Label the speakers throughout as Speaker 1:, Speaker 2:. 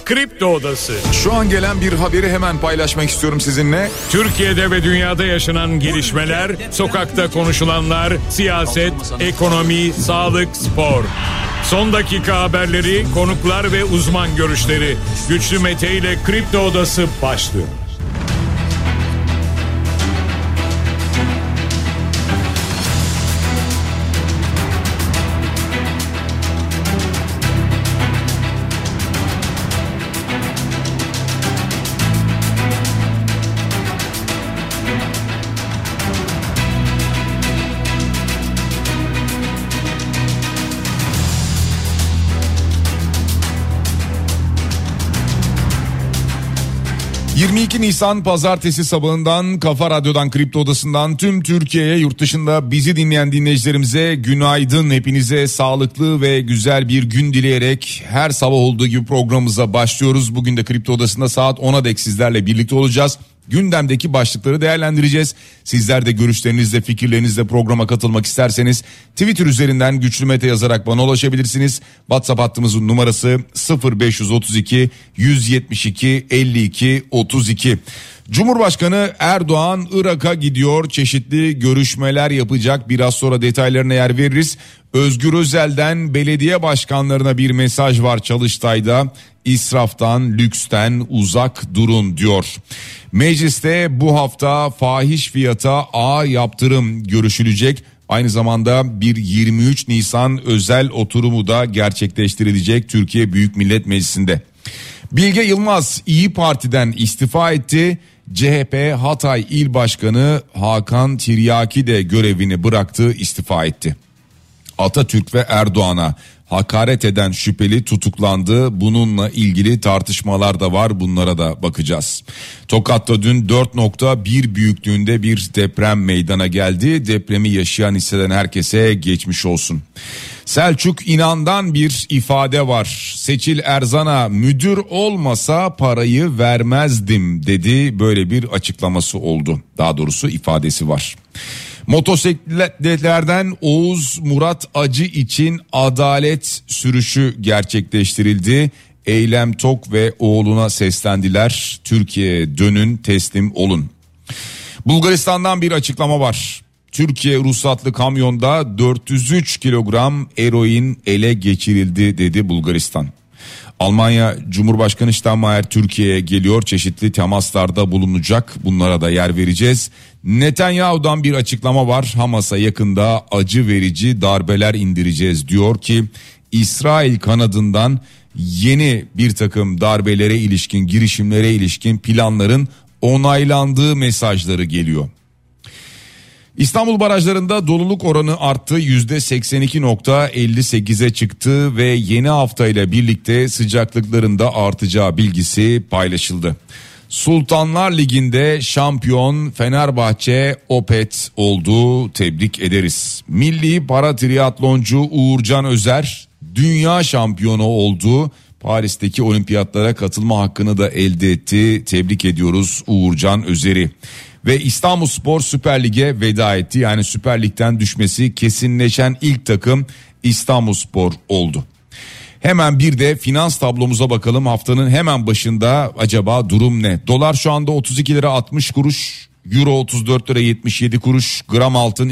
Speaker 1: Kripto Odası.
Speaker 2: Şu an gelen bir haberi hemen paylaşmak istiyorum sizinle.
Speaker 1: Türkiye'de ve dünyada yaşanan gelişmeler, sokakta konuşulanlar, siyaset, ekonomi, sağlık, spor. Son dakika haberleri, konuklar ve uzman görüşleri. Güçlü Mete ile Kripto Odası başlıyor.
Speaker 2: ...22 Nisan Pazartesi sabahından Kafa Radyo'dan, Kripto Odası'ndan tüm Türkiye'ye, yurt dışında bizi dinleyen dinleyicilerimize günaydın. Hepinize sağlıklı ve güzel bir gün dileyerek her sabah olduğu gibi programımıza başlıyoruz. Bugün de Kripto Odası'nda saat 10'a dek sizlerle birlikte olacağız. Gündemdeki başlıkları değerlendireceğiz. Sizler de görüşlerinizle, fikirlerinizle programa katılmak isterseniz Twitter üzerinden Güçlü Mete yazarak bana ulaşabilirsiniz. WhatsApp hattımızın numarası 0532 172 52 32. Cumhurbaşkanı Erdoğan Irak'a gidiyor. Çeşitli görüşmeler yapacak. Biraz sonra detaylarına yer veririz. Özgür Özel'den belediye başkanlarına bir mesaj var Çalıştay'da. İsraftan, lüksten uzak durun diyor. Mecliste bu hafta fahiş fiyata yaptırım görüşülecek. Aynı zamanda bir 23 Nisan özel oturumu da gerçekleştirilecek Türkiye Büyük Millet Meclisi'nde. Bilge Yılmaz İyi Parti'den istifa etti. CHP Hatay İl Başkanı Hakan Tiryaki de görevini bıraktı, istifa etti. Atatürk ve Erdoğan'a hakaret eden şüpheli tutuklandı. Bununla ilgili tartışmalar da var, bunlara da bakacağız. Tokat'ta dün 4.1 büyüklüğünde bir deprem meydana geldi. Depremi yaşayan, hisseden herkese geçmiş olsun. Selçuk İnan'dan bir ifade var. Seçil Erzan'a müdür olmasa parayı vermezdim dedi. Böyle bir açıklaması oldu. Daha doğrusu ifadesi var. Motosikletlerden Oğuz Murat Acı için adalet sürüşü gerçekleştirildi. Eylem Tok ve oğluna seslendiler. Türkiye'ye dönün, teslim olun. Bulgaristan'dan bir açıklama var. Türkiye ruhsatlı kamyonda 403 kilogram eroin ele geçirildi dedi Bulgaristan. Almanya Cumhurbaşkanı Steinmeier Türkiye'ye geliyor, çeşitli temaslarda bulunacak, bunlara da yer vereceğiz. Netanyahu'dan bir açıklama var. Hamas'a yakında acı verici darbeler indireceğiz diyor ki İsrail kanadından yeni bir takım darbelere ilişkin, girişimlere ilişkin planların onaylandığı mesajları geliyor. İstanbul barajlarında doluluk oranı arttı, %82.58'e çıktı ve yeni hafta ile birlikte sıcaklıkların da artacağı bilgisi paylaşıldı. Sultanlar Ligi'nde şampiyon Fenerbahçe Opet oldu, tebrik ederiz. Milli para triatloncu Uğurcan Özer dünya şampiyonu oldu. Paris'teki olimpiyatlara katılma hakkını da elde etti. Tebrik ediyoruz Uğurcan Özer'i. Ve İstanbulspor Süper Lig'e veda etti. Yani Süper Lig'den düşmesi kesinleşen ilk takım İstanbulspor oldu. Hemen bir de finans tablomuza bakalım. Haftanın hemen başında acaba durum ne? Dolar şu anda 32 lira 60 kuruş. Euro 34 lira 77 kuruş. Gram altın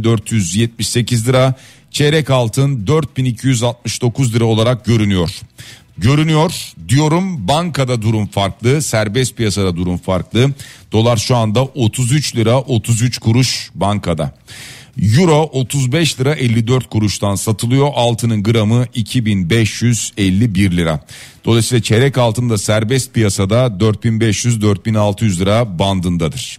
Speaker 2: 2478 lira. Çeyrek altın 4269 lira olarak görünüyor. Görünüyor diyorum, bankada durum farklı, serbest piyasada durum farklı. Dolar şu anda 33 lira 33 kuruş bankada. Euro 35 lira 54 kuruştan satılıyor. Altının gramı 2551 lira. Dolayısıyla çeyrek altın da serbest piyasada 4500-4600 lira bandındadır.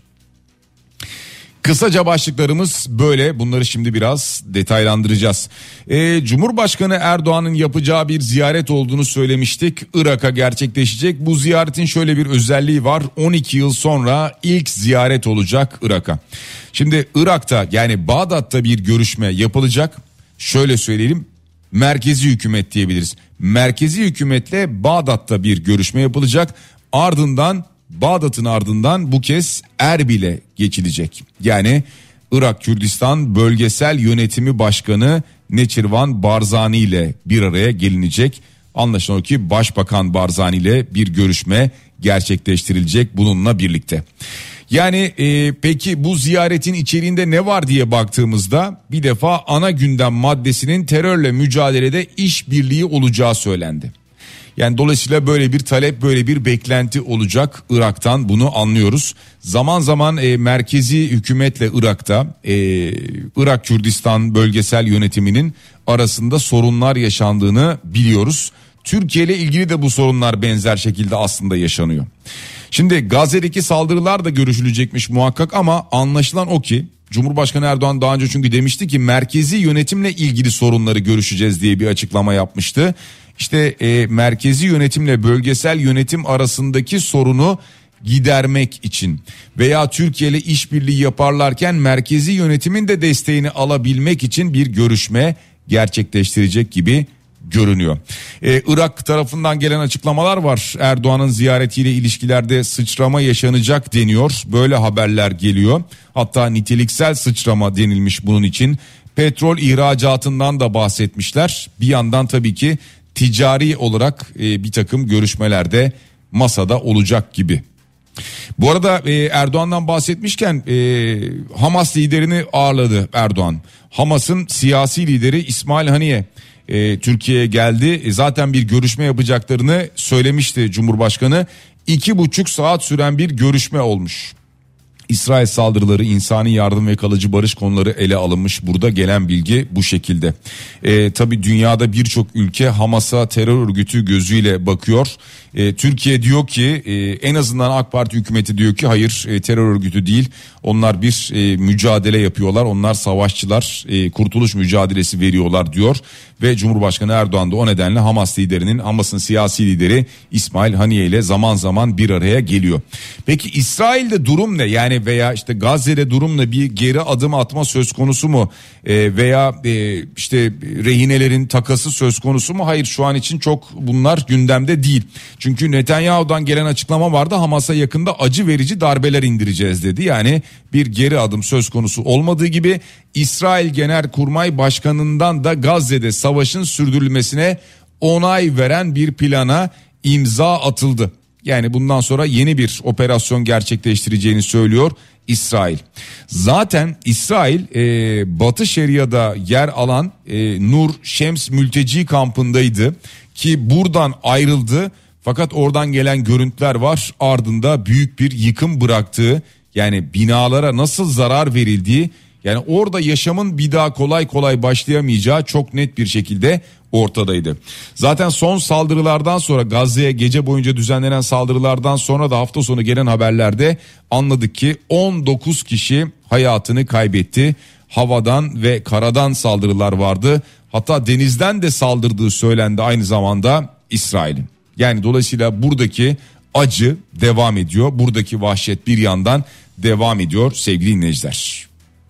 Speaker 2: Kısaca başlıklarımız böyle. Bunları şimdi biraz detaylandıracağız. Cumhurbaşkanı Erdoğan'ın yapacağı bir ziyaret olduğunu söylemiştik. Irak'a gerçekleşecek. Bu ziyaretin şöyle bir özelliği var. 12 yıl sonra ilk ziyaret olacak Irak'a. Şimdi Irak'ta, yani Bağdat'ta bir görüşme yapılacak. Şöyle söyleyelim, merkezi hükümet diyebiliriz. Merkezi hükümetle Bağdat'ta bir görüşme yapılacak. Bağdat'ın ardından bu kez Erbil'e geçilecek. Yani Irak Kürdistan Bölgesel Yönetimi Başkanı Neçirvan Barzani ile bir araya gelinecek. Anlaşılan o ki Başbakan Barzani ile bir görüşme gerçekleştirilecek bununla birlikte. Yani peki bu ziyaretin içeriğinde ne var diye baktığımızda bir defa ana gündem maddesinin terörle mücadelede işbirliği olacağı söylendi. Yani dolayısıyla böyle bir talep, böyle bir beklenti olacak Irak'tan, bunu anlıyoruz. Zaman zaman merkezi hükümetle Irak'ta Irak Kürdistan bölgesel yönetiminin arasında sorunlar yaşandığını biliyoruz. Türkiye ile ilgili de bu sorunlar benzer şekilde aslında yaşanıyor. Şimdi Gazze'deki saldırılar da görüşülecekmiş muhakkak ama anlaşılan o ki Cumhurbaşkanı Erdoğan daha önce çünkü demişti ki merkezi yönetimle ilgili sorunları görüşeceğiz diye bir açıklama yapmıştı. İşte merkezi yönetimle bölgesel yönetim arasındaki sorunu gidermek için veya Türkiye ile işbirliği yaparlarken merkezi yönetimin de desteğini alabilmek için bir görüşme gerçekleştirecek gibi görünüyor. Irak tarafından gelen açıklamalar var. Erdoğan'ın ziyaretiyle ilişkilerde sıçrama yaşanacak deniyor. Böyle haberler geliyor. Hatta niteliksel sıçrama denilmiş bunun için. Petrol ihracatından da bahsetmişler. Bir yandan tabii ki ticari olarak bir takım görüşmelerde masada olacak gibi. Bu arada Erdoğan'dan bahsetmişken Hamas liderini ağırladı Erdoğan. Hamas'ın siyasi lideri İsmail Haniye Türkiye'ye geldi. Zaten bir görüşme yapacaklarını söylemişti Cumhurbaşkanı. 2,5 saat süren bir görüşme olmuş. İsrail saldırıları, insani yardım ve kalıcı barış konuları ele alınmış. Burada gelen bilgi bu şekilde. Tabii dünyada birçok ülke Hamas'a terör örgütü gözüyle bakıyor. Türkiye diyor ki en azından AK Parti hükümeti diyor ki hayır, terör örgütü değil. Onlar bir mücadele yapıyorlar. Onlar savaşçılar, kurtuluş mücadelesi veriyorlar diyor. Ve Cumhurbaşkanı Erdoğan da o nedenle Hamas'ın siyasi lideri İsmail Haniye ile zaman zaman bir araya geliyor. Peki İsrail'de durum ne? Yani veya işte Gazze'de durum ne? Bir geri adım atma söz konusu mu? Veya işte rehinelerin takası söz konusu mu? Hayır, şu an için çok bunlar gündemde değil. Çünkü Netanyahu'dan gelen açıklama vardı. Hamas'a yakında acı verici darbeler indireceğiz dedi. Yani bir geri adım söz konusu olmadığı gibi İsrail Genelkurmay Başkanı'ndan da Gazze'de savaşın sürdürülmesine onay veren bir plana imza atıldı. Yani bundan sonra yeni bir operasyon gerçekleştireceğini söylüyor İsrail. Zaten İsrail Batı Şeria'da yer alan Nur Şems mülteci kampındaydı ki buradan ayrıldı. Fakat oradan gelen görüntüler var, ardında büyük bir yıkım bıraktığı, yani binalara nasıl zarar verildiği, yani orada yaşamın bir daha kolay kolay başlayamayacağı çok net bir şekilde ortadaydı. Zaten son saldırılardan sonra, Gazze'ye gece boyunca düzenlenen saldırılardan sonra da hafta sonu gelen haberlerde anladık ki 19 kişi hayatını kaybetti. Havadan ve karadan saldırılar vardı. Hatta denizden de saldırdığı söylendi aynı zamanda İsrail'in. Yani dolayısıyla buradaki acı devam ediyor. Buradaki vahşet bir yandan devam ediyor sevgili dinleyiciler.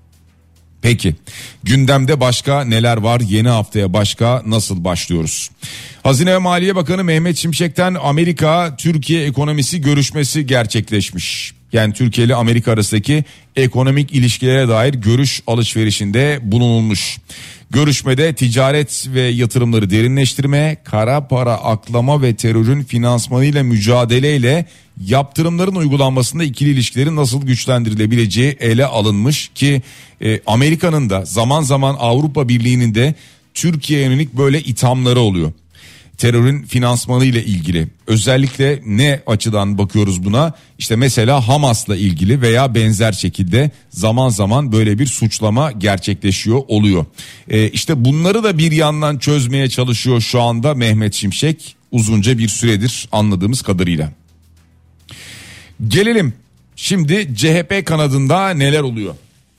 Speaker 2: Peki gündemde başka neler var? Yeni haftaya başka nasıl başlıyoruz? Hazine ve Maliye Bakanı Mehmet Şimşek'ten Amerika-Türkiye ekonomisi görüşmesi gerçekleşmiş. Yani Türkiye ile Amerika arasındaki ekonomik ilişkilere dair görüş alışverişinde bulunulmuş. Görüşmede ticaret ve yatırımları derinleştirme, kara para aklama ve terörün finansmanıyla mücadeleyle yaptırımların uygulanmasında ikili ilişkilerin nasıl güçlendirilebileceği ele alınmış ki Amerika'nın da zaman zaman Avrupa Birliği'nin de Türkiye'ye yönelik böyle ithamları oluyor. Terörün finansmanı ile ilgili, özellikle ne açıdan bakıyoruz buna? İşte mesela Hamas'la ilgili veya benzer şekilde zaman zaman böyle bir suçlama gerçekleşiyor oluyor. İşte bunları da bir yandan çözmeye çalışıyor şu anda Mehmet Şimşek, uzunca bir süredir anladığımız kadarıyla. Gelelim şimdi CHP kanadında neler oluyor?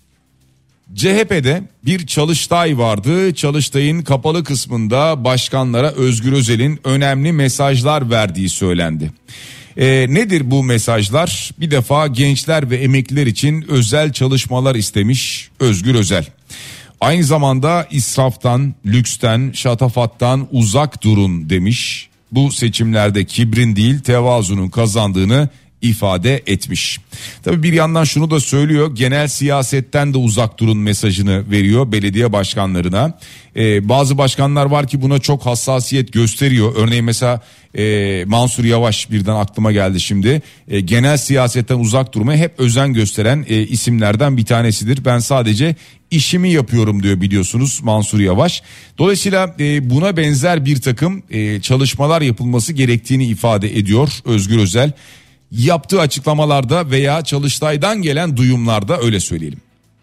Speaker 2: CHP'de bir Çalıştay vardı. Çalıştay'ın kapalı kısmında başkanlara Özgür Özel'in önemli mesajlar verdiği söylendi. Nedir bu mesajlar? Bir defa gençler ve emekliler için özel çalışmalar istemiş Özgür Özel. Aynı zamanda israftan, lüksten, şatafattan uzak durun demiş. Bu seçimlerde kibrin değil tevazunun kazandığını ifade etmiş. Tabii bir yandan şunu da söylüyor, genel siyasetten de uzak durun mesajını veriyor belediye başkanlarına. Bazı başkanlar var ki buna çok hassasiyet gösteriyor. Örneğin mesela Mansur Yavaş birden aklıma geldi şimdi. Genel siyasetten uzak durmaya hep özen gösteren isimlerden bir tanesidir. Ben sadece işimi yapıyorum diyor biliyorsunuz Mansur Yavaş. Dolayısıyla buna benzer bir takım çalışmalar yapılması gerektiğini ifade ediyor Özgür Özel. Yaptığı açıklamalarda veya Çalıştay'dan gelen duyumlarda, öyle söyleyelim.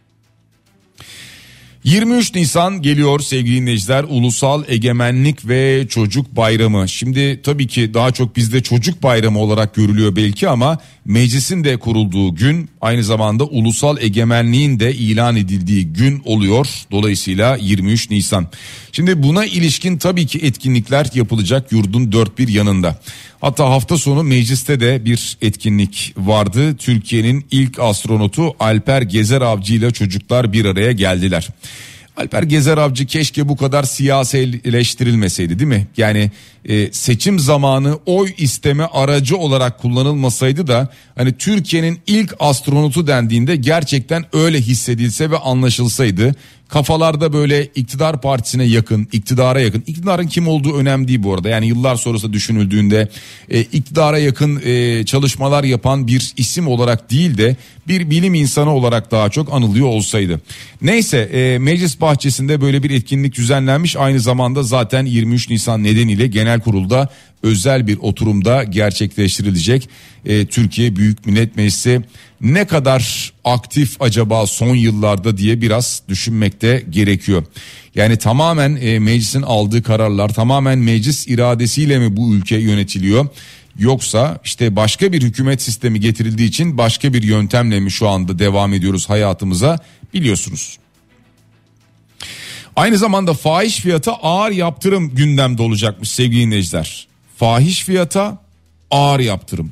Speaker 2: 23 Nisan geliyor sevgili dinleyiciler, Ulusal Egemenlik ve Çocuk Bayramı. Şimdi tabii ki daha çok bizde çocuk bayramı olarak görülüyor belki ama meclisin de kurulduğu gün, aynı zamanda ulusal egemenliğin de ilan edildiği gün oluyor. Dolayısıyla 23 Nisan. Şimdi buna ilişkin tabii ki etkinlikler yapılacak yurdun dört bir yanında. Hatta hafta sonu mecliste de bir etkinlik vardı. Türkiye'nin ilk astronotu Alper Gezer Avcı ile çocuklar bir araya geldiler. Alper Gezer Avcı keşke bu kadar siyasileştirilmeseydi, değil mi? Yani seçim zamanı oy isteme aracı olarak kullanılmasaydı da hani Türkiye'nin ilk astronotu dendiğinde gerçekten öyle hissedilse ve anlaşılsaydı. Kafalarda böyle iktidar partisine yakın, iktidara yakın. İktidarın kim olduğu önemli değil bu arada. Yani yıllar sonrası düşünüldüğünde iktidara yakın çalışmalar yapan bir isim olarak değil de bir bilim insanı olarak daha çok anılıyor olsaydı. Neyse, meclis bahçesinde böyle bir etkinlik düzenlenmiş. Aynı zamanda zaten 23 Nisan nedeniyle genel kurulda özel bir oturumda gerçekleştirilecek. Türkiye Büyük Millet Meclisi ne kadar aktif acaba son yıllarda diye biraz düşünmekte gerekiyor. Yani tamamen meclisin aldığı kararlar, tamamen meclis iradesiyle mi bu ülke yönetiliyor? Yoksa işte başka bir hükümet sistemi getirildiği için başka bir yöntemle mi şu anda devam ediyoruz hayatımıza, biliyorsunuz. Aynı zamanda fahiş fiyata ağır yaptırım gündemde olacakmış sevgili dinleyiciler. Fahiş fiyata ağır yaptırım.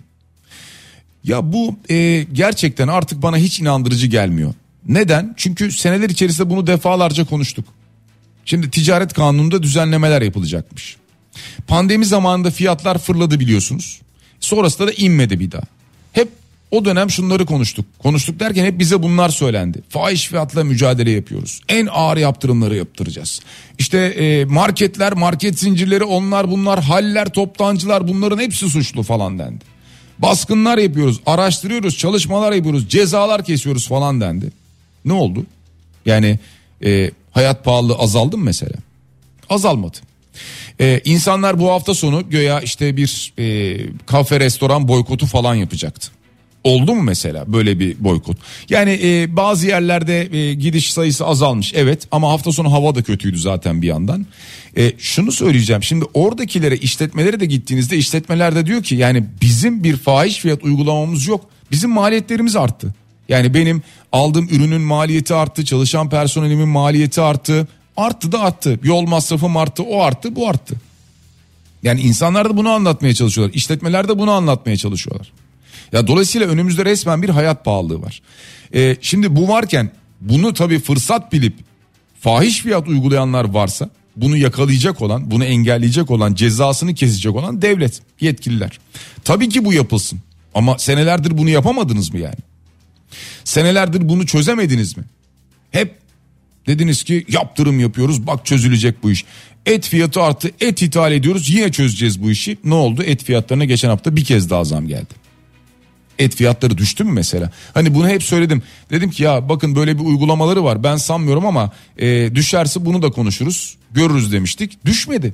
Speaker 2: Ya bu gerçekten artık bana hiç inandırıcı gelmiyor. Neden? Çünkü seneler içerisinde bunu defalarca konuştuk. Şimdi ticaret kanununda düzenlemeler yapılacakmış. Pandemi zamanında fiyatlar fırladı biliyorsunuz. Sonrasında da inmedi bir daha. Hep o dönem şunları konuştuk. Konuştuk derken hep bize bunlar söylendi. Fahiş fiyatla mücadele yapıyoruz. En ağır yaptırımları yaptıracağız. İşte marketler, market zincirleri, onlar bunlar, haller, toptancılar, bunların hepsi suçlu falan dendi. Baskınlar yapıyoruz, araştırıyoruz, çalışmalar yapıyoruz, cezalar kesiyoruz falan dendi. Ne oldu? Yani hayat pahalılığı azaldı mı mesela? Azalmadı. İnsanlar bu hafta sonu göya işte bir kafe, restoran boykotu falan yapacaktı. Oldu mu mesela böyle bir boykot? Yani bazı yerlerde gidiş sayısı azalmış, evet, ama hafta sonu hava da kötüydü zaten bir yandan. Şunu söyleyeceğim, şimdi oradakilere, işletmelere de gittiğinizde işletmeler de diyor ki yani bizim bir fahiş fiyat uygulamamız yok. Bizim maliyetlerimiz arttı. Yani benim aldığım ürünün maliyeti arttı, çalışan personelimin maliyeti arttı. Arttı da arttı. Yol masrafım arttı, o arttı, bu arttı. Yani insanlar da bunu anlatmaya çalışıyorlar. İşletmeler de bunu anlatmaya çalışıyorlar. Ya dolayısıyla önümüzde resmen bir hayat pahalılığı var. Şimdi bu varken bunu tabii fırsat bilip fahiş fiyat uygulayanlar varsa, bunu yakalayacak olan, bunu engelleyecek olan, cezasını kesecek olan devlet, yetkililer. Tabii ki bu yapılsın. Ama senelerdir bunu yapamadınız mı yani? Senelerdir bunu çözemediniz mi? Hep dediniz ki yaptırım yapıyoruz, bak çözülecek bu iş. Et fiyatı arttı, et ithal ediyoruz, yine çözeceğiz bu işi. Ne oldu? Et fiyatlarına geçen hafta bir kez daha zam geldi. Et fiyatları düştü mü mesela? Hani bunu hep söyledim. Dedim ki ya bakın böyle bir uygulamaları var. Ben sanmıyorum ama düşerse bunu da konuşuruz, görürüz demiştik. Düşmedi.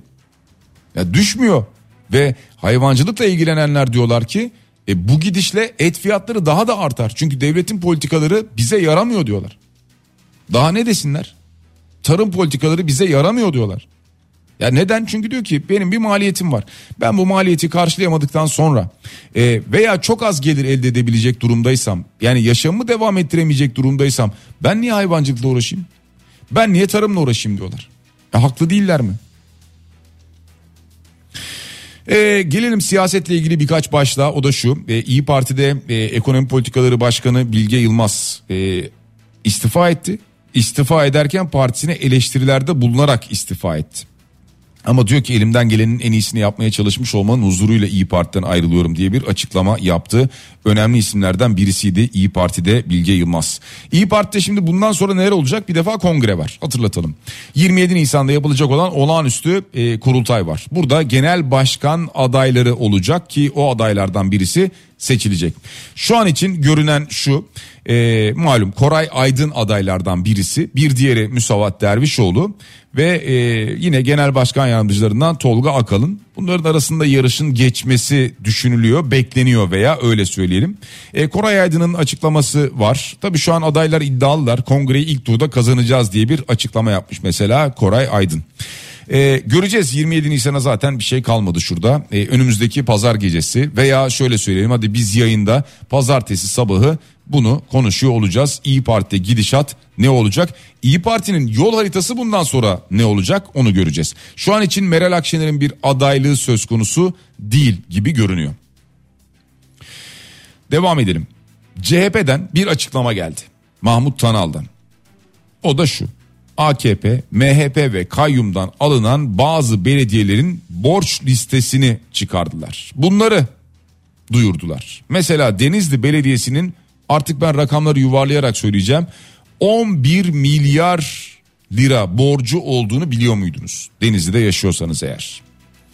Speaker 2: Ya düşmüyor. Ve hayvancılıkla ilgilenenler diyorlar ki bu gidişle et fiyatları daha da artar. Çünkü devletin politikaları bize yaramıyor diyorlar. Daha ne desinler? Tarım politikaları bize yaramıyor diyorlar. Ya neden? Çünkü diyor ki benim bir maliyetim var. Ben bu maliyeti karşılayamadıktan sonra veya çok az gelir elde edebilecek durumdaysam, yani yaşamımı devam ettiremeyecek durumdaysam ben niye hayvancılıkla uğraşayım? Ben niye tarımla uğraşayım diyorlar. Haklı değiller mi? Gelelim siyasetle ilgili birkaç başlığa, o da şu. İYİ Parti'de Ekonomi Politikaları Başkanı Bilge Yılmaz istifa etti. İstifa ederken partisine eleştirilerde bulunarak istifa etti. Ama diyor ki elimden gelenin en iyisini yapmaya çalışmış olmanın huzuruyla İYİ Parti'den ayrılıyorum diye bir açıklama yaptı. Önemli isimlerden birisiydi İYİ Parti'de Bilge Yılmaz. İYİ Parti'de şimdi bundan sonra neler olacak? Bir defa kongre var, hatırlatalım. 27 Nisan'da yapılacak olan olağanüstü kurultay var. Burada genel başkan adayları olacak ki o adaylardan birisi seçilecek. Şu an için görünen şu, malum Koray Aydın adaylardan birisi, bir diğeri Müsavat Dervişoğlu ve yine genel başkan yardımcılarından Tolga Akalın. Bunların arasında yarışın geçmesi düşünülüyor, bekleniyor veya öyle söyleyelim. Koray Aydın'ın açıklaması var. Tabii şu an adaylar iddialılar. Kongreyi ilk turda kazanacağız diye bir açıklama yapmış mesela Koray Aydın. Göreceğiz, 27 Nisan'a zaten bir şey kalmadı şurada. Önümüzdeki pazar gecesi veya şöyle söyleyelim, hadi biz yayında pazartesi sabahı bunu konuşuyor olacağız. İYİ Parti'de gidişat ne olacak? İYİ Parti'nin yol haritası bundan sonra ne olacak onu göreceğiz. Şu an için Meral Akşener'in bir adaylığı söz konusu değil gibi görünüyor. Devam edelim. CHP'den bir açıklama geldi. Mahmut Tanal'dan. O da şu: AKP, MHP ve kayyumdan alınan bazı belediyelerin borç listesini çıkardılar. Bunları duyurdular. Mesela Denizli Belediyesi'nin, artık ben rakamları yuvarlayarak söyleyeceğim, 11 milyar lira borcu olduğunu biliyor muydunuz? Denizli'de yaşıyorsanız eğer.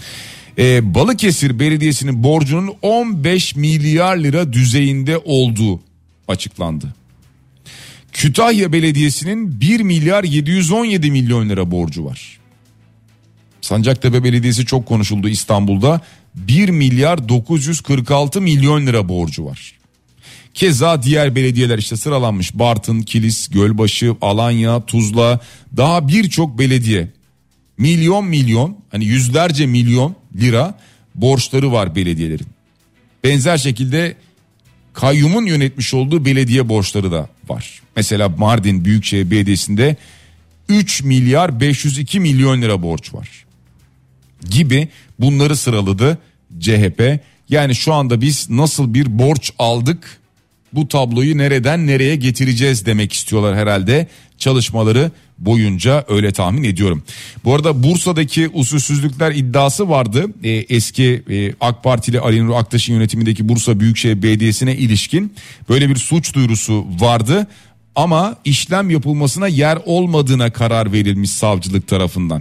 Speaker 2: Balıkesir Belediyesi'nin borcunun 15 milyar lira düzeyinde olduğu açıklandı. Kütahya Belediyesi'nin 1 milyar 717 milyon lira borcu var. Sancaktepe Belediyesi çok konuşuldu İstanbul'da. 1 milyar 946 milyon lira borcu var. Keza diğer belediyeler işte sıralanmış: Bartın, Kilis, Gölbaşı, Alanya, Tuzla, daha birçok belediye. Milyon hani yüzlerce milyon lira borçları var belediyelerin. Benzer şekilde kayyumun yönetmiş olduğu belediye borçları da var. Mesela Mardin Büyükşehir Belediyesi'nde 3 milyar 502 milyon lira borç var gibi, bunları sıraladı CHP. Yani şu anda biz nasıl bir borç aldık, bu tabloyu nereden nereye getireceğiz demek istiyorlar herhalde çalışmaları boyunca, öyle tahmin ediyorum. Bu arada Bursa'daki usulsüzlükler iddiası vardı. Eski AK Partili Ali Nur Aktaş'ın yönetimindeki Bursa Büyükşehir Belediyesi'ne ilişkin böyle bir suç duyurusu vardı. Ama işlem yapılmasına yer olmadığına karar verilmiş savcılık tarafından.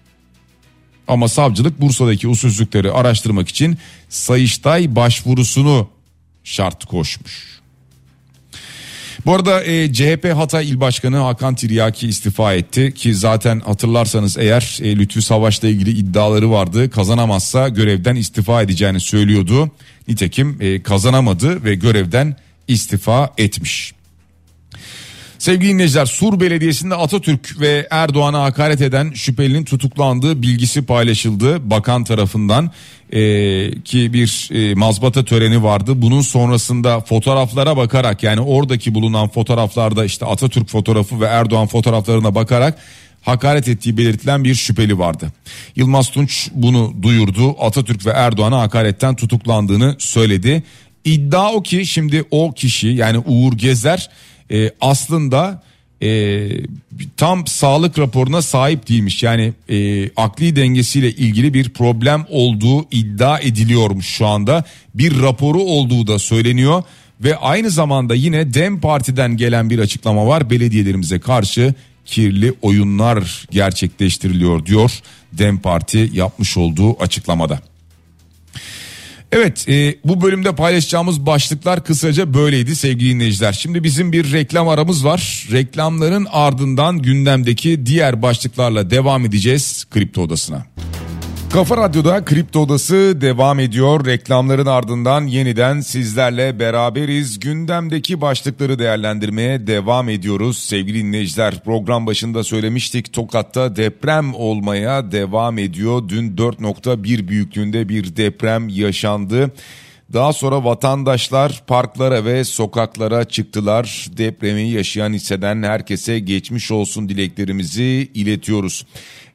Speaker 2: Ama savcılık Bursa'daki usulsüzlükleri araştırmak için Sayıştay başvurusunu şart koşmuş. Bu arada CHP Hatay İl Başkanı Hakan Tiryaki istifa etti ki zaten hatırlarsanız eğer Lütfü Savaş'la ilgili iddiaları vardı. Kazanamazsa görevden istifa edeceğini söylüyordu. Nitekim kazanamadı ve görevden istifa etmiş. Sevgili dinleyiciler, Sur Belediyesi'nde Atatürk ve Erdoğan'a hakaret eden şüphelinin tutuklandığı bilgisi paylaşıldı bakan tarafından. Ki bir mazbata töreni vardı. Bunun sonrasında fotoğraflara bakarak, yani oradaki bulunan fotoğraflarda işte Atatürk fotoğrafı ve Erdoğan fotoğraflarına bakarak hakaret ettiği belirtilen bir şüpheli vardı. Yılmaz Tunç bunu duyurdu. Atatürk ve Erdoğan'a hakaretten tutuklandığını söyledi. İddia o ki şimdi o kişi, yani Uğur Gezer, aslında tam sağlık raporuna sahip değilmiş. Yani akli dengesiyle ilgili bir problem olduğu iddia ediliyormuş şu anda. Bir raporu olduğu da söyleniyor ve aynı zamanda yine DEM Parti'den gelen bir açıklama var. Belediyelerimize karşı kirli oyunlar gerçekleştiriliyor diyor DEM Parti yapmış olduğu açıklamada. Evet, bu bölümde paylaşacağımız başlıklar kısaca böyleydi sevgili dinleyiciler. Şimdi bizim bir reklam aramız var. Reklamların ardından gündemdeki diğer başlıklarla devam edeceğiz Kripto Odası'na. Kafa Radyo'da Kripto Odası devam ediyor. Reklamların ardından yeniden sizlerle beraberiz. Gündemdeki başlıkları değerlendirmeye devam ediyoruz. Sevgili dinleyiciler, program başında söylemiştik. Tokat'ta deprem olmaya devam ediyor. Dün 4.1 büyüklüğünde bir deprem yaşandı. Daha sonra vatandaşlar parklara ve sokaklara çıktılar. Depremi yaşayan, hisseden herkese geçmiş olsun dileklerimizi iletiyoruz.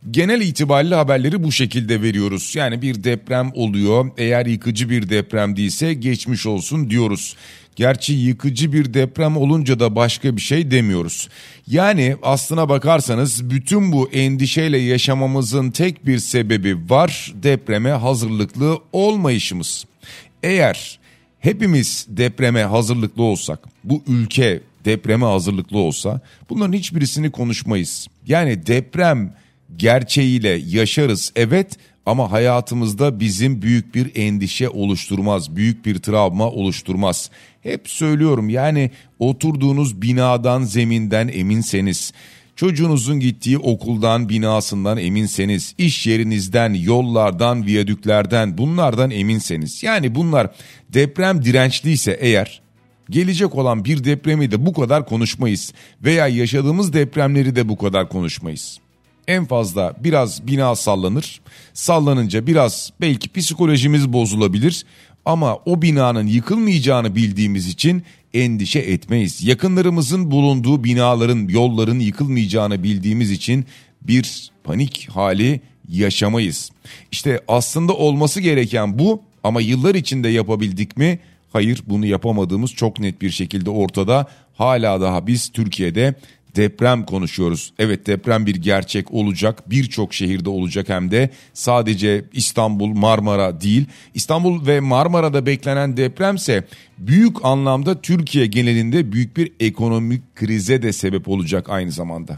Speaker 2: Genel itibariyle haberleri bu şekilde veriyoruz. Yani bir deprem oluyor. Eğer yıkıcı bir deprem değilse geçmiş olsun diyoruz. Gerçi yıkıcı bir deprem olunca da başka bir şey demiyoruz. Yani aslına bakarsanız bütün bu endişeyle yaşamamızın tek bir sebebi var: depreme hazırlıklı olmayışımız. Eğer hepimiz depreme hazırlıklı olsak, bu ülke depreme hazırlıklı olsa bunların hiçbirisini konuşmayız. Yani deprem gerçeğiyle yaşarız evet, ama hayatımızda bizim büyük bir endişe oluşturmaz, büyük bir travma oluşturmaz. Hep söylüyorum, yani oturduğunuz binadan, zeminden eminseniz, çocuğunuzun gittiği okuldan, binasından eminseniz, iş yerinizden, yollardan, viyadüklerden, bunlardan eminseniz, yani bunlar deprem dirençliyse eğer, gelecek olan bir depremi de bu kadar konuşmayız veya yaşadığımız depremleri de bu kadar konuşmayız. En fazla biraz bina sallanır, sallanınca biraz belki psikolojimiz bozulabilir ama o binanın yıkılmayacağını bildiğimiz için endişe etmeyiz. Yakınlarımızın bulunduğu binaların, yolların yıkılmayacağını bildiğimiz için bir panik hali yaşamayız. İşte aslında olması gereken bu, ama yıllar içinde yapabildik mi? Hayır, bunu yapamadığımız çok net bir şekilde ortada. Hala daha biz Türkiye'de deprem konuşuyoruz. Evet, deprem bir gerçek olacak. Birçok şehirde olacak, hem de sadece İstanbul, Marmara değil. İstanbul ve Marmara'da beklenen depremse büyük anlamda Türkiye genelinde büyük bir ekonomik krize de sebep olacak aynı zamanda.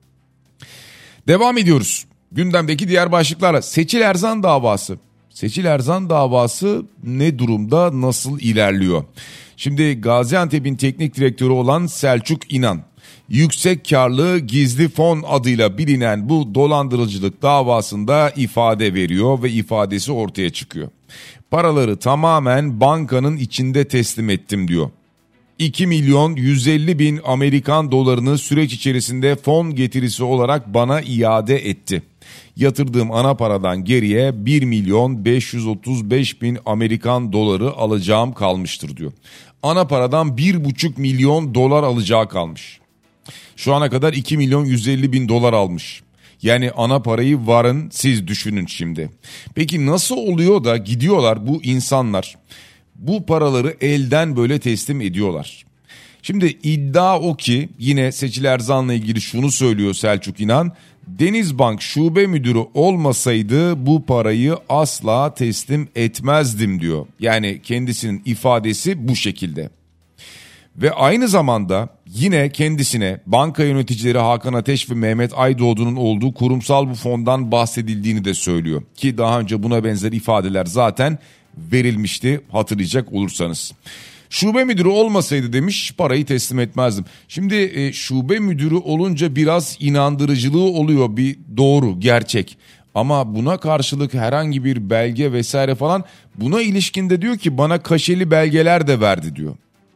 Speaker 2: Devam ediyoruz. Gündemdeki diğer başlıklarla. Seçil Erzan davası. Seçil Erzan davası ne durumda, nasıl ilerliyor? Şimdi Gaziantep'in teknik direktörü olan Selçuk İnan, yüksek karlı gizli fon adıyla bilinen bu dolandırıcılık davasında ifade veriyor ve ifadesi ortaya çıkıyor. Paraları tamamen bankanın içinde teslim ettim diyor. 2 milyon 150 bin Amerikan dolarını süreç içerisinde fon getirisi olarak bana iade etti. Yatırdığım ana paradan geriye 1 milyon 535 bin Amerikan doları alacağım kalmıştır diyor. Ana paradan 1,5 milyon dolar alacağı kalmış. Şu ana kadar 2 milyon 150 bin dolar almış. Yani ana parayı varın siz düşünün şimdi. Peki nasıl oluyor da gidiyorlar bu insanlar, bu paraları elden böyle teslim ediyorlar? Şimdi iddia o ki, yine Seçil Erzan'la ilgili şunu söylüyor Selçuk İnan: Denizbank şube müdürü olmasaydı bu parayı asla teslim etmezdim diyor. Yani kendisinin ifadesi bu şekilde. Ve aynı zamanda yine kendisine banka yöneticileri Hakan Ateş ve Mehmet Aydoğdu'nun olduğu kurumsal bu fondan bahsedildiğini de söylüyor. Ki daha önce buna benzer ifadeler zaten verilmişti, hatırlayacak olursanız. Şube müdürü olmasaydı demiş, parayı teslim etmezdim. Şimdi şube müdürü olunca biraz inandırıcılığı oluyor, bir doğru, gerçek. Ama buna karşılık herhangi bir belge vesaire falan, buna ilişkinde diyor ki bana kaşeli belgeler de verdi diyor.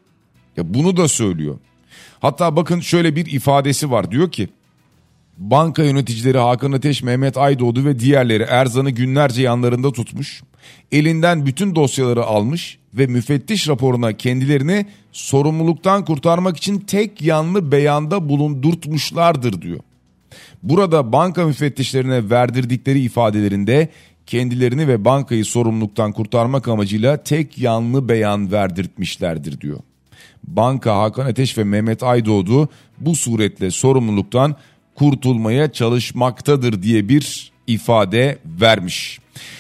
Speaker 2: Ya bunu da söylüyor. Hatta bakın şöyle bir ifadesi var, diyor ki banka yöneticileri Hakan Ateş, Mehmet Aydoğdu ve diğerleri Erzan'ı günlerce yanlarında tutmuş, elinden bütün dosyaları almış ve müfettiş raporuna kendilerini sorumluluktan kurtarmak için tek yanlı beyanda bulundurtmuşlardır diyor. Burada banka müfettişlerine verdirdikleri ifadelerinde kendilerini ve bankayı sorumluluktan kurtarmak amacıyla tek yanlı beyan verdirtmişlerdir diyor. Banka, Hakan Ateş ve Mehmet Aydoğdu bu suretle sorumluluktan kurtulmaya çalışmaktadır diye bir ifade vermiş.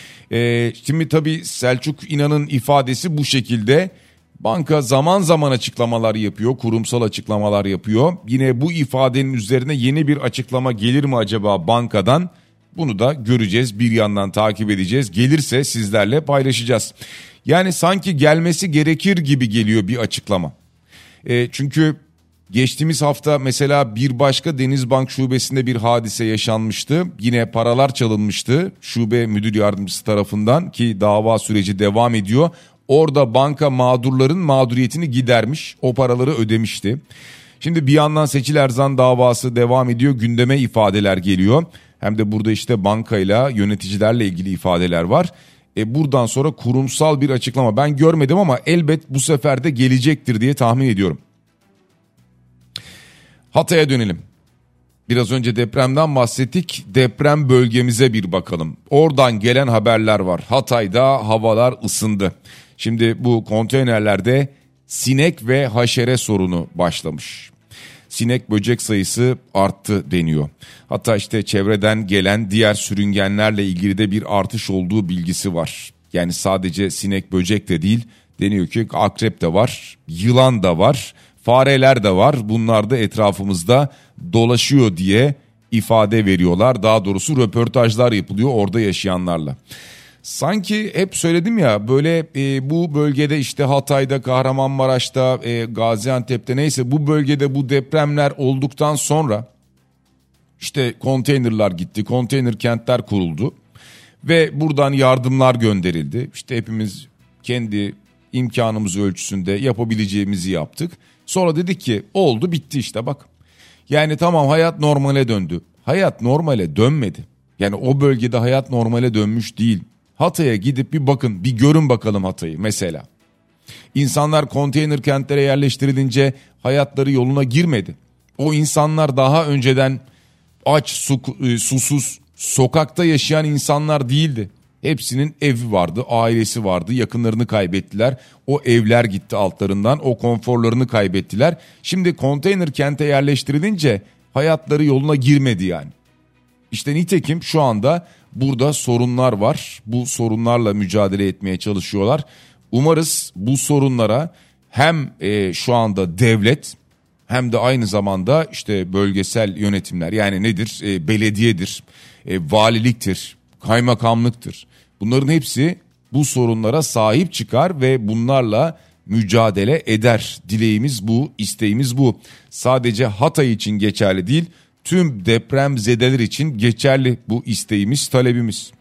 Speaker 2: Şimdi tabii Selçuk İnan'ın ifadesi bu şekilde. Banka zaman zaman açıklamalar yapıyor, kurumsal açıklamalar yapıyor. Yine bu ifadenin üzerine yeni bir açıklama gelir mi acaba bankadan? Bunu da göreceğiz, bir yandan takip edeceğiz. Gelirse sizlerle paylaşacağız. Yani sanki gelmesi gerekir gibi geliyor bir açıklama. Çünkü geçtiğimiz hafta mesela bir başka Denizbank şubesinde bir hadise yaşanmıştı. Yine paralar çalınmıştı şube müdür yardımcısı tarafından, ki dava süreci devam ediyor. Orada banka mağdurların mağduriyetini gidermiş, o paraları ödemişti. Şimdi bir yandan Seçil Erzan davası devam ediyor, gündeme ifadeler geliyor. Hem de burada işte bankayla, yöneticilerle ilgili ifadeler var. Buradan sonra kurumsal bir açıklama ben görmedim ama elbet bu sefer de gelecektir diye tahmin ediyorum. Hatay'a dönelim. Biraz önce depremden bahsettik. Deprem bölgemize bir bakalım. Oradan gelen haberler var. Hatay'da havalar ısındı. Şimdi bu konteynerlerde sinek ve haşere sorunu başlamış. Sinek böcek sayısı arttı deniyor. Hatta işte çevreden gelen diğer sürüngenlerle ilgili de bir artış olduğu bilgisi var. Yani sadece sinek böcek de değil, deniyor ki akrep de var, yılan da var, fareler de var. Bunlar da etrafımızda dolaşıyor diye ifade veriyorlar. Daha doğrusu röportajlar yapılıyor orada yaşayanlarla. Sanki hep söyledim ya, böyle bu bölgede işte Hatay'da, Kahramanmaraş'ta, Gaziantep'te, neyse bu bölgede bu depremler olduktan sonra işte konteynerlar gitti, konteyner kentler kuruldu ve buradan yardımlar gönderildi. İşte hepimiz kendi imkanımız ölçüsünde yapabileceğimizi yaptık. Sonra dedik ki oldu bitti işte bak. Yani tamam, hayat normale döndü. Hayat normale dönmedi. Yani o bölgede hayat normale dönmüş değil. Hatay'a gidip bir bakın, bir görün bakalım Hatay'ı mesela. İnsanlar konteyner kentlere yerleştirilince hayatları yoluna girmedi. O insanlar daha önceden aç, susuz, sokakta yaşayan insanlar değildi. Hepsinin evi vardı, ailesi vardı, yakınlarını kaybettiler. O evler gitti altlarından, o konforlarını kaybettiler. Şimdi konteyner kente yerleştirilince hayatları yoluna girmedi yani. İşte nitekim şu anda burada sorunlar var. Bu sorunlarla mücadele etmeye çalışıyorlar. Umarız bu sorunlara hem şu anda devlet hem de aynı zamanda işte bölgesel yönetimler, yani nedir? Belediyedir, valiliktir, kaymakamlıktır. Bunların hepsi bu sorunlara sahip çıkar ve bunlarla mücadele eder. Dileğimiz bu, isteğimiz bu. Sadece Hatay için geçerli değil, tüm depremzedeler için geçerli bu isteğimiz, talebimiz.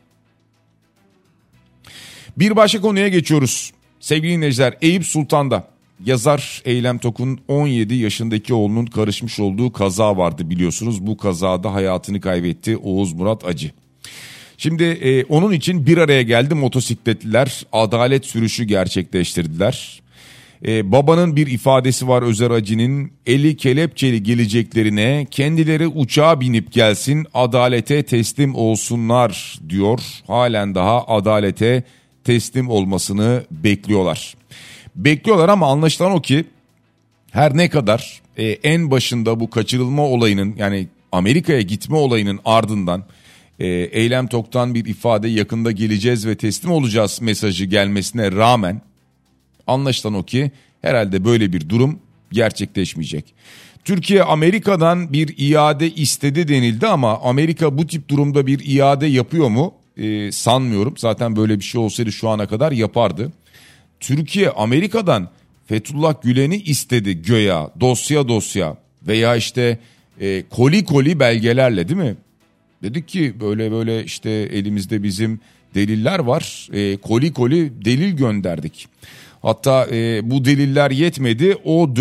Speaker 2: Bir başka konuya geçiyoruz. Sevgili dinleyiciler, Eyüp Sultan'da yazar Eylem Tok'un 17 yaşındaki oğlunun karışmış olduğu kaza vardı biliyorsunuz. Bu kazada hayatını kaybetti Oğuz Murat Acı. Şimdi onun için bir araya geldi motosikletliler, adalet sürüşü gerçekleştirdiler. Babanın bir ifadesi var Özer Acı'nın, eli kelepçeli geleceklerine kendileri uçağa binip gelsin, adalete teslim olsunlar diyor. Halen daha adalete teslim olmasını bekliyorlar. Bekliyorlar ama anlaşılan o ki her ne kadar en başında bu kaçırılma olayının, yani Amerika'ya gitme olayının ardından Eylem Tok'tan bir ifade, yakında geleceğiz ve teslim olacağız mesajı gelmesine rağmen anlaşılan o ki herhalde böyle bir durum gerçekleşmeyecek. Türkiye Amerika'dan bir iade istedi denildi ama Amerika bu tip durumda bir iade yapıyor mu? Sanmıyorum. Zaten böyle bir şey olsaydı şu ana kadar yapardı. Türkiye Amerika'dan Fethullah Gülen'i istedi göya, dosya veya işte koli belgelerle, değil mi? Dedik ki böyle işte elimizde bizim deliller var, koli delil gönderdik. Hatta bu deliller yetmedi, o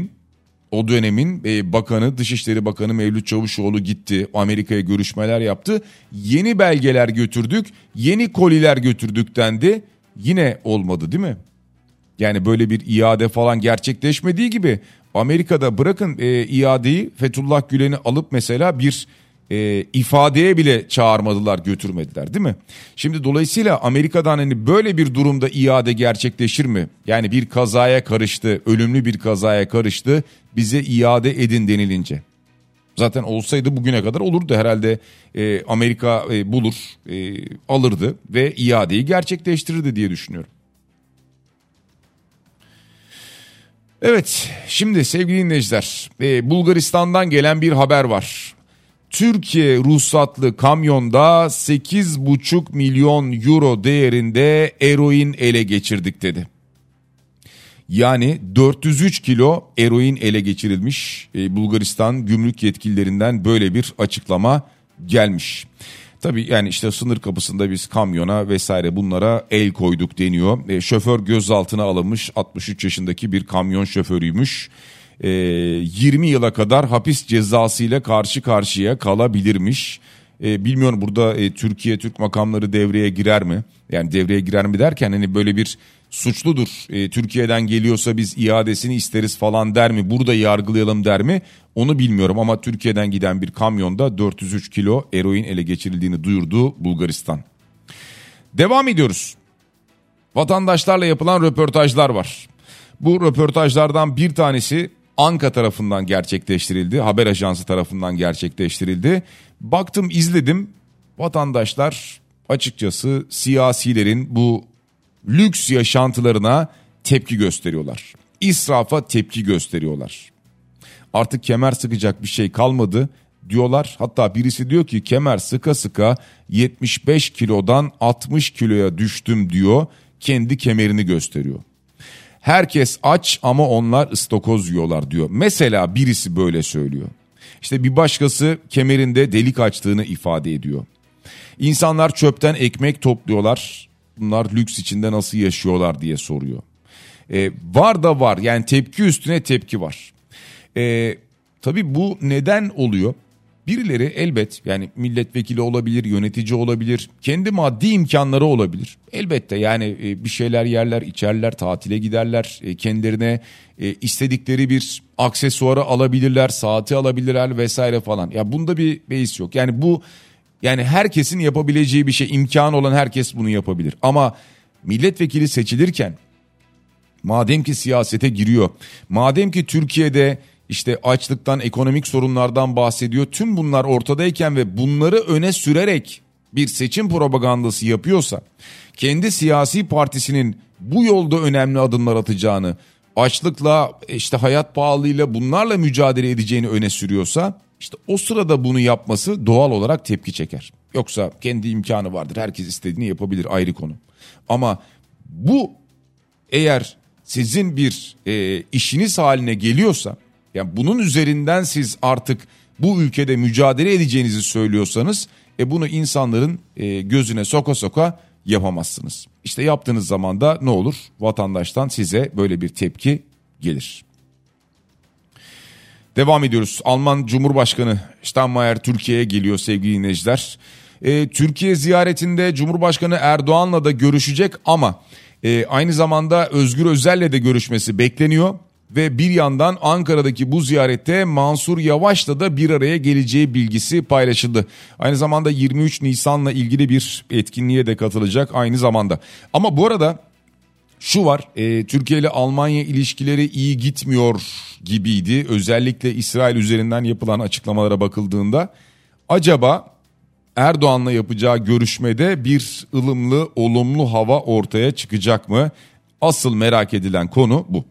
Speaker 2: dönemin bakanı, Dışişleri Bakanı Mevlüt Çavuşoğlu gitti Amerika'ya, görüşmeler yaptı. Yeni belgeler götürdük, yeni koliler götürdük dendi, yine olmadı değil mi? Yani böyle bir iade falan gerçekleşmediği gibi Amerika'da bırakın iadeyi, Fethullah Gülen'i alıp mesela bir ifadeye bile çağırmadılar, götürmediler değil mi? Şimdi dolayısıyla Amerika'dan hani böyle bir durumda iade gerçekleşir mi? Yani bir kazaya karıştı, ölümlü bir kazaya karıştı, bize iade edin denilince. Zaten olsaydı bugüne kadar olurdu herhalde, Amerika bulur, alırdı ve iadeyi gerçekleştirirdi diye düşünüyorum. Evet, şimdi sevgili dinleyiciler, Bulgaristan'dan gelen bir haber var. Türkiye ruhsatlı kamyonda 8,5 milyon euro değerinde eroin ele geçirdik dedi. Yani 403 kilo eroin ele geçirilmiş. Bulgaristan gümrük yetkililerinden böyle bir açıklama gelmiş. Tabii yani işte sınır kapısında biz kamyona vesaire bunlara el koyduk deniyor. Şoför gözaltına alınmış, 63 yaşındaki bir kamyon şoförüymüş. 20 yıla kadar hapis cezası ile karşı karşıya kalabilirmiş. Bilmiyorum burada Türk makamları devreye girer mi? Yani devreye girer mi derken hani böyle bir suçludur. Türkiye'den geliyorsa biz iadesini isteriz falan der mi? Burada yargılayalım der mi? Onu bilmiyorum ama Türkiye'den giden bir kamyonda 403 kilo eroin ele geçirildiğini duyurdu Bulgaristan. Devam ediyoruz. Vatandaşlarla yapılan röportajlar var. Bu röportajlardan bir tanesi Anka tarafından gerçekleştirildi. Haber ajansı tarafından gerçekleştirildi. Baktım, izledim. Vatandaşlar açıkçası siyasilerin bu lüks yaşantılarına tepki gösteriyorlar. İsrafa tepki gösteriyorlar. Artık kemer sıkacak bir şey kalmadı diyorlar. Hatta birisi diyor ki kemer sıka sıka 75 kilodan 60 kiloya düştüm diyor. Kendi kemerini gösteriyor. Herkes aç ama onlar ıstakoz yiyorlar diyor. Mesela birisi böyle söylüyor. İşte bir başkası kemerinde delik açtığını ifade ediyor. İnsanlar çöpten ekmek topluyorlar. Bunlar lüks içinde nasıl yaşıyorlar diye soruyor. Var da var, yani tepki üstüne tepki var. Tabii bu neden oluyor? Birileri elbet, yani milletvekili olabilir, yönetici olabilir, kendi maddi imkanları olabilir. Elbette yani bir şeyler yerler, içerler, tatile giderler, kendilerine istedikleri bir aksesuarı alabilirler, saati alabilirler vesaire falan. Ya bunda bir beis yok. Yani bu, yani herkesin yapabileceği bir şey, imkanı olan herkes bunu yapabilir. Ama milletvekili seçilirken, madem ki siyasete giriyor, madem ki Türkiye'de İşte açlıktan, ekonomik sorunlardan bahsediyor. Tüm bunlar ortadayken ve bunları öne sürerek bir seçim propagandası yapıyorsa, kendi siyasi partisinin bu yolda önemli adımlar atacağını, açlıkla, işte hayat pahalılığıyla, bunlarla mücadele edeceğini öne sürüyorsa, işte o sırada bunu yapması doğal olarak tepki çeker. Yoksa kendi imkanı vardır, herkes istediğini yapabilir, ayrı konu. Ama bu eğer sizin bir işiniz haline geliyorsa, yani bunun üzerinden siz artık bu ülkede mücadele edeceğinizi söylüyorsanız, bunu insanların gözüne soka soka yapamazsınız. İşte yaptığınız zaman da ne olur? Vatandaştan size böyle bir tepki gelir. Devam ediyoruz. Alman Cumhurbaşkanı Steinmeier Türkiye'ye geliyor sevgili dinleyiciler. Türkiye ziyaretinde Cumhurbaşkanı Erdoğan'la da görüşecek ama aynı zamanda Özgür Özel'le de görüşmesi bekleniyor. Ve bir yandan Ankara'daki bu ziyarette Mansur Yavaş'la da bir araya geleceği bilgisi paylaşıldı. Aynı zamanda 23 Nisan'la ilgili bir etkinliğe de katılacak aynı zamanda. Ama bu arada şu var, Türkiye ile Almanya ilişkileri iyi gitmiyor gibiydi. Özellikle İsrail üzerinden yapılan açıklamalara bakıldığında acaba Erdoğan'la yapacağı görüşmede bir ılımlı, olumlu hava ortaya çıkacak mı? Asıl merak edilen konu bu.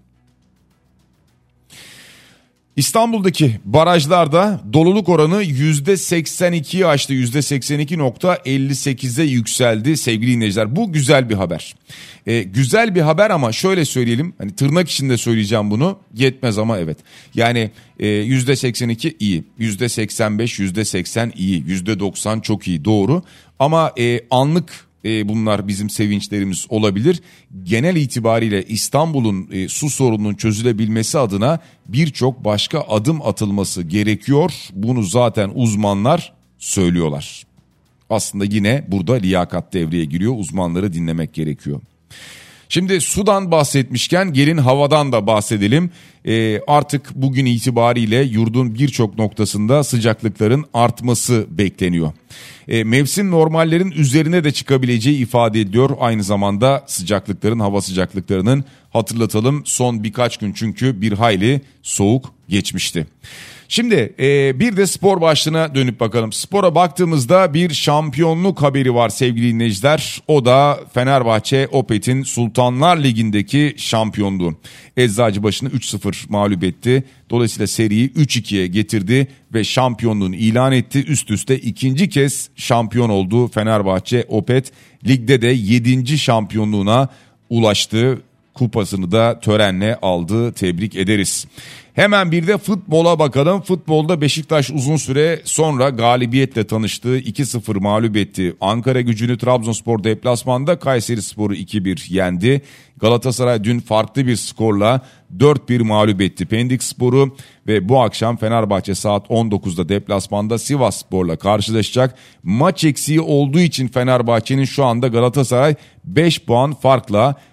Speaker 2: İstanbul'daki barajlarda doluluk oranı %82'yi aştı. %82.58'e yükseldi sevgili dinleyiciler. Bu güzel bir haber. Güzel bir haber ama şöyle söyleyelim. Hani tırnak içinde söyleyeceğim bunu. Yetmez ama evet. Yani %82 iyi. %85, %80 iyi. %90 çok iyi, doğru. Ama anlık bunlar bizim sevinçlerimiz olabilir. Genel itibariyle İstanbul'un su sorununun çözülebilmesi adına birçok başka adım atılması gerekiyor. Bunu zaten uzmanlar söylüyorlar. Aslında yine burada liyakat devreye giriyor. Uzmanları dinlemek gerekiyor. Şimdi sudan bahsetmişken gelin havadan da bahsedelim. Artık bugün itibariyle yurdun birçok noktasında sıcaklıkların artması bekleniyor. Mevsim normallerin üzerine de çıkabileceği ifade ediliyor. Aynı zamanda sıcaklıkların, hava sıcaklıklarının, hatırlatalım, son birkaç gün çünkü bir hayli soğuk geçmişti. Şimdi bir de spor başlığına dönüp bakalım. Spora baktığımızda bir şampiyonluk haberi var sevgili dinleyiciler. O da Fenerbahçe Opet'in Sultanlar Ligi'ndeki şampiyonluğu. Eczacıbaşı'nı 3-0 mağlup etti. Dolayısıyla seriyi 3-2'ye getirdi ve şampiyonluğunu ilan etti. Üst üste ikinci kez şampiyon oldu Fenerbahçe Opet. Ligde de 7. şampiyonluğuna ulaştı. Kupasını da törenle aldı. Tebrik ederiz. Hemen bir de futbola bakalım. Futbolda Beşiktaş uzun süre sonra galibiyetle tanıştı. 2-0 mağlup etti Ankaragücü'nü. Trabzonspor deplasmanda Kayserispor'u 2-1 yendi. Galatasaray dün farklı bir skorla 4-1 mağlup etti Pendikspor'u ve bu akşam Fenerbahçe saat 19'da deplasmanda Sivasspor'la karşılaşacak. Maç eksiği olduğu için Fenerbahçe'nin şu anda Galatasaray 5 puan farkla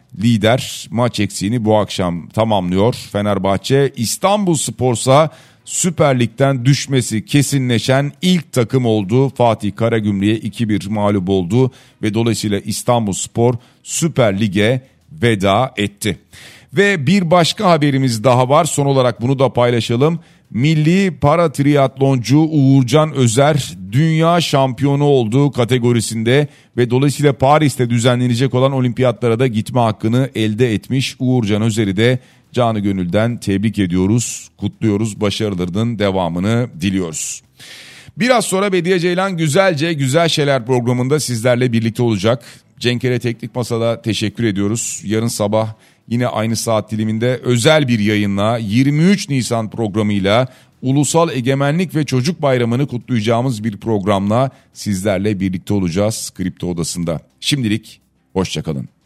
Speaker 2: lider maç eksiğini bu akşam tamamlıyor. Fenerbahçe İstanbulspor'sa Süper Lig'den düşmesi kesinleşen ilk takım oldu. Fatih Karagümrük'e 2-1 mağlup oldu ve dolayısıyla İstanbulspor Süper Lig'e veda etti. Ve bir başka haberimiz daha var. Son olarak bunu da paylaşalım. Milli para triatloncu Uğurcan Özer dünya şampiyonu olduğu kategorisinde ve dolayısıyla Paris'te düzenlenecek olan olimpiyatlara da gitme hakkını elde etmiş. Uğurcan Özer'i de canı gönülden tebrik ediyoruz, kutluyoruz, başarılarının devamını diliyoruz. Biraz sonra Bediye Ceylan Güzel Şeyler programında sizlerle birlikte olacak. Cenkere Teknik Masa'da teşekkür ediyoruz. Yarın sabah yine aynı saat diliminde özel bir yayınla 23 Nisan programıyla Ulusal Egemenlik ve Çocuk Bayramı'nı kutlayacağımız bir programla sizlerle birlikte olacağız Kripto Odası'nda. Şimdilik hoşça kalın.